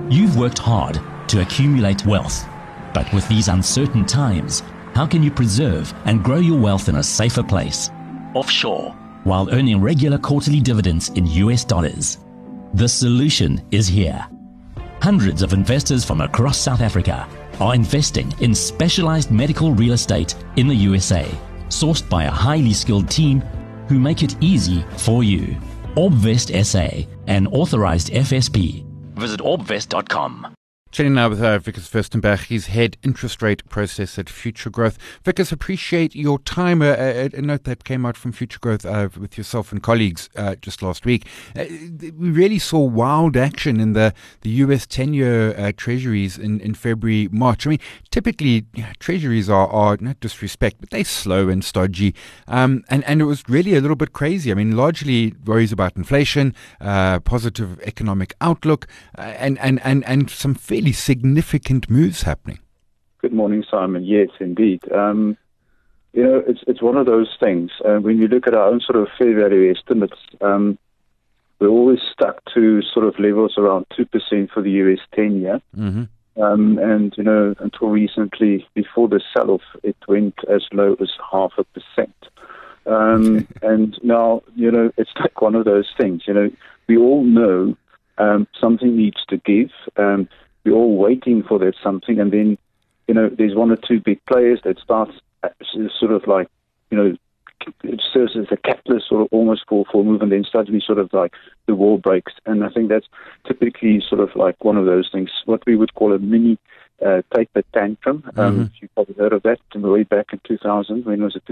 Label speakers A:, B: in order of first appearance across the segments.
A: You've worked hard to accumulate wealth, but with these uncertain times, how can you preserve and grow your wealth in a safer place, offshore, while earning regular quarterly dividends in US dollars? The solution is here. Hundreds of investors from across South Africa are investing in specialized medical real estate in the USA, sourced by a highly skilled team who make it easy for you. Orbvest SA, an authorized FSP. Visit orbvest.com.
B: Chatting now with Wikus Fürstenberg. He's head interest rate process at Future Growth. Wikus, appreciate your time. A note that came out from Future Growth with yourself and colleagues just last week. We really saw wild action in the US 10-year treasuries in February, March. I mean, typically treasuries are not disrespect, but they're slow and stodgy. And it was really a little bit crazy. I mean, largely worries about inflation, positive economic outlook, and some fairly significant moves happening.
C: Good morning, Simon. Yes, indeed. It's one of those things. When you look at our own sort of fair value estimates, we're always stuck to sort of levels around 2% for the US 10-year. Mm-hmm. And, until recently, before the sell-off, it went as low as 0.5%. And now, it's like one of those things. We all know something needs to give. We're all waiting for that something, and then, there's one or two big players that starts sort of like, it serves as a catalyst or almost for a move, and then suddenly sort of like the war breaks. And I think that's typically sort of like one of those things, what we would call a mini taper tantrum. If you've probably heard of that, way back in 2000, when was it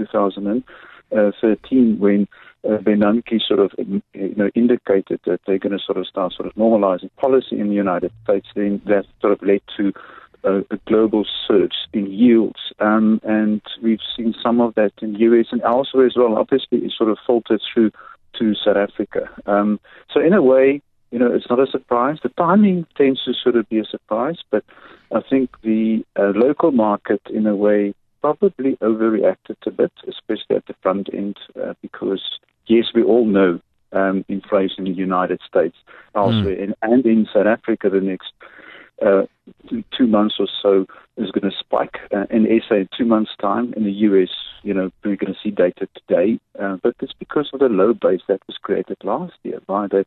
C: 2013, when Bernanke sort of indicated that they're going to sort of start sort of normalizing policy in the United States. Then that sort of led to a global surge in yields, and we've seen some of that in the US and elsewhere as well. Obviously, it sort of filtered through to South Africa. So in a way, it's not a surprise. The timing tends to sort of be a surprise, but I think the local market, in a way, probably overreacted a bit, especially at the front end, because, yes, we all know inflation in the United States, elsewhere, and in South Africa, the next 2 months or so is going to spike. In SA, in 2 months' time. In the US, we're going to see data today, but it's because of the low base that was created last year by that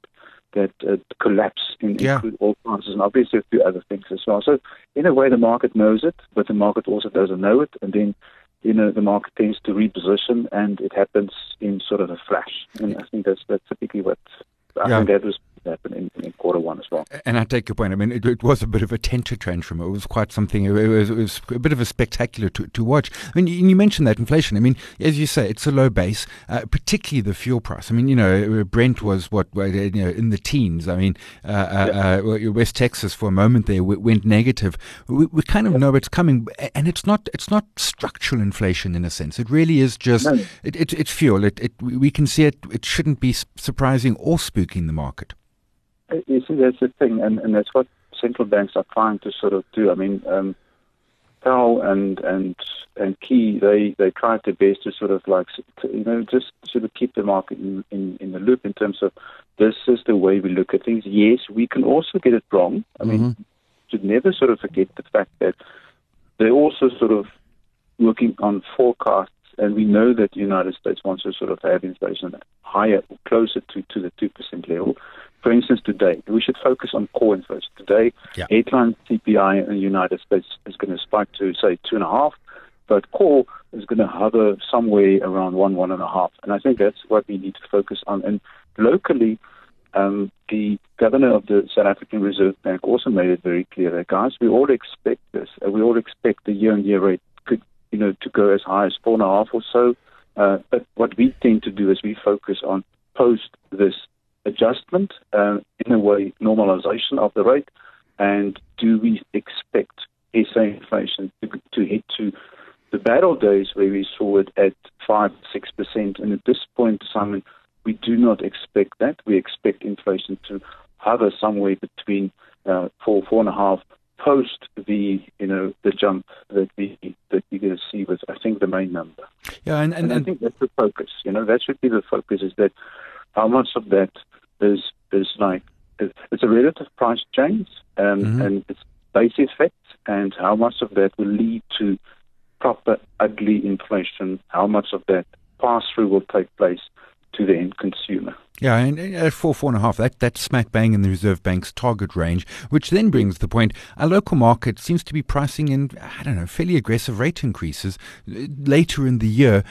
C: collapse in crude oil prices, and obviously a few other things as well. So in a way, the market knows it, but the market also doesn't know it, and then the market tends to reposition, and it happens in sort of a flash. And I think that's typically what I think that was happened in quarter one as well.
B: And I take your point. I mean, it was a bit of a temper tantrum. It was quite something. It was a bit of a spectacular to watch. I mean, you mentioned that inflation. I mean, as you say, it's a low base, particularly the fuel price. I mean, Brent was in the teens. I mean, West Texas for a moment there went negative. We kind of know it's coming, and it's not structural inflation in a sense. It really is just it's fuel. We can see it. It shouldn't be surprising or spooking the market.
C: You see, that's the thing, and that's what central banks are trying to sort of do. I mean, Powell and Key, they tried their best to sort of like, just sort of keep the market in the loop in terms of this is the way we look at things. Yes, we can also get it wrong. I mean, should never sort of forget the fact that they're also sort of working on forecasts, and we know that the United States wants to sort of have inflation higher, closer to the 2% level. For instance, today, we should focus on core inflation. Today, headline CPI in the United States is going to spike to, say, 2.5%, but core is going to hover somewhere around 1.5%. And I think that's what we need to focus on. And locally, the governor of the South African Reserve Bank also made it very clear that, guys, we all expect this. We all expect the year-on-year rate to go as high as 4.5% or so. But what we tend to do is we focus on post this adjustment, in a way, normalization of the rate, and do we expect SA inflation to head to the bad old days where we saw it at 5-6%? And at this point, Simon, we do not expect that. We expect inflation to hover somewhere between 4.5%. Post the jump that we're going to see with, I think, the main number.
B: Yeah, and
C: I think that's the focus. That should be the focus, is that how much of that is like it's a relative price change, and it's base effect, and how much of that will lead to proper ugly inflation, how much of that pass-through will take place to the end consumer.
B: Yeah, and at 4.5, that's smack bang in the Reserve Bank's target range, which then brings the point, our local market seems to be pricing in, fairly aggressive rate increases later in the year.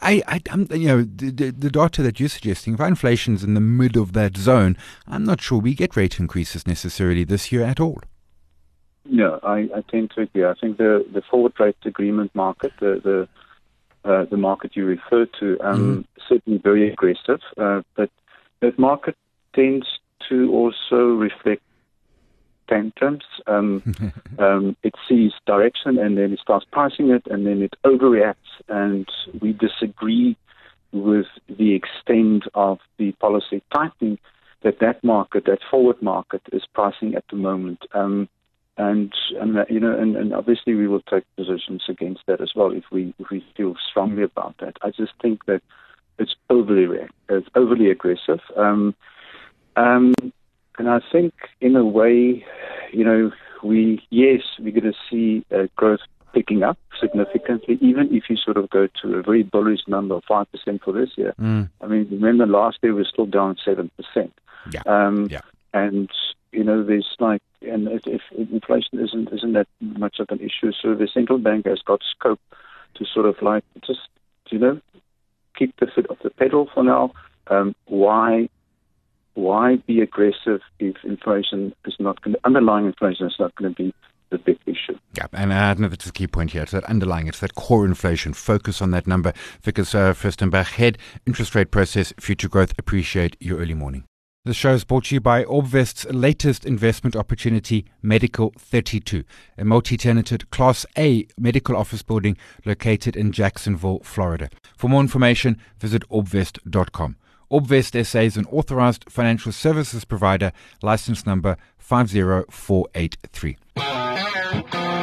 B: The data that you're suggesting, if our inflation's in the mid of that zone, I'm not sure we get rate increases necessarily this year at all.
C: No, I tend to agree. I think the forward rate agreement market, the market you refer to, certainly very aggressive, but that market tends to also reflect tantrums. It sees direction and then it starts pricing it, and then it overreacts, and we disagree with the extent of the policy tightening that market, that forward market, is pricing at the moment. And obviously we will take positions against that as well if we feel strongly about that. I just think that it's overly aggressive, and I think in a way, we're going to see growth picking up significantly, even if you sort of go to a very bullish number of 5% for this year. I mean, remember last year we're still down 7%. And there's if inflation isn't that much of an issue, so the central bank has got scope to sort of keep the foot off the pedal for now. Why be aggressive if underlying inflation is not going to be the big issue?
B: Yeah, and I know that's a key point here. It's that underlying, it's that core inflation. Focus on that number. Vickers Fürstenbach, Head, Interest Rate Process, Future Growth. Appreciate your early morning. The show is brought to you by Orbvest's latest investment opportunity, Medical 32, a multi-tenanted Class A medical office building located in Jacksonville, Florida. For more information, visit orbvest.com. Orbvest SA is an authorized financial services provider, license number 50483.